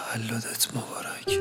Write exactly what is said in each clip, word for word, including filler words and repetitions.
تولدت مبارک.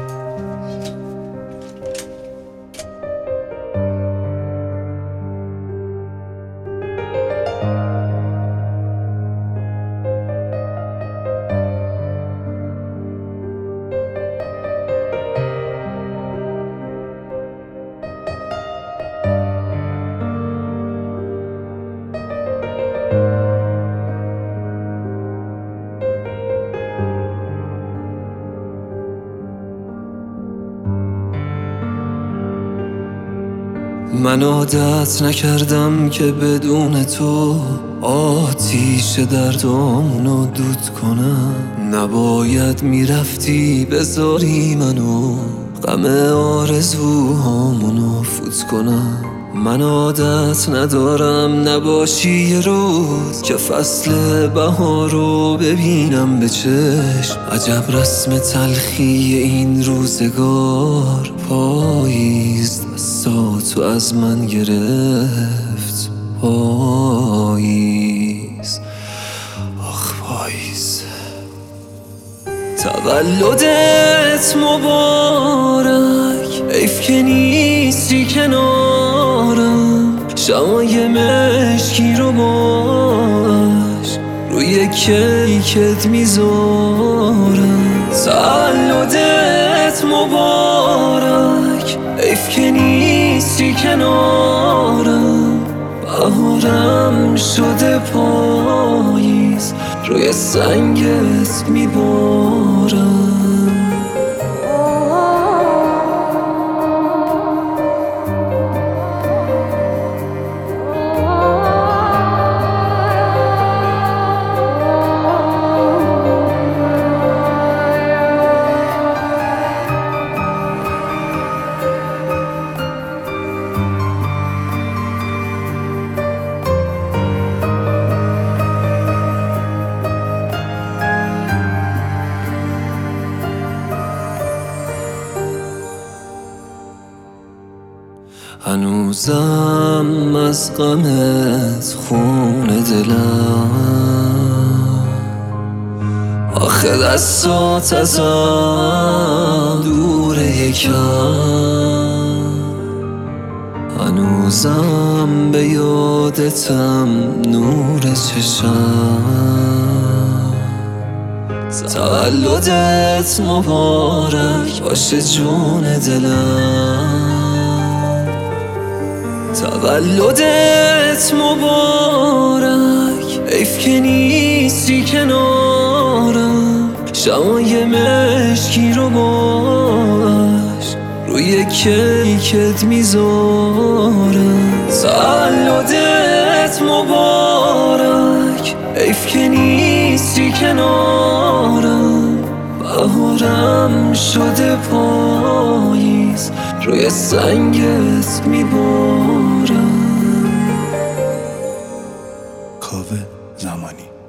من عادت نکردم که بدون تو آتیش دردامونو دود کنم. نباید میرفتی بذاری منو غم آرزوهامونو فوت کنم. من عادت ندارم نباشی یه روز که فصل بهارو ببینم به چشم. عجب رسم تلخی این روزگار، پاییز دستاتو از من گرفت. پاییز، آخ پاییز. تولدت مبارک، حیف که نیستی کنارم. شمای مشکی رو باش روی کیکت میذارم. تولدت مبارک، حیف که نیستی کنارم. بهارم شده پاییز، روی سنگت میبارم. هنوزم از غمت خون دلم. آخه دستات ازم دور یکم. هنوزم به یادتم نور چشم. تولدت مبارک باشه جون دلم. تولدت مبارک، حیف که نیستی کنارم. شمای مشکی رو باش روی کیکت میذارم. تولدت مبارک، حیف که نیستی کنارم. بهارم شده پاییز، روی سنگت میبارم. کاوه زمانی.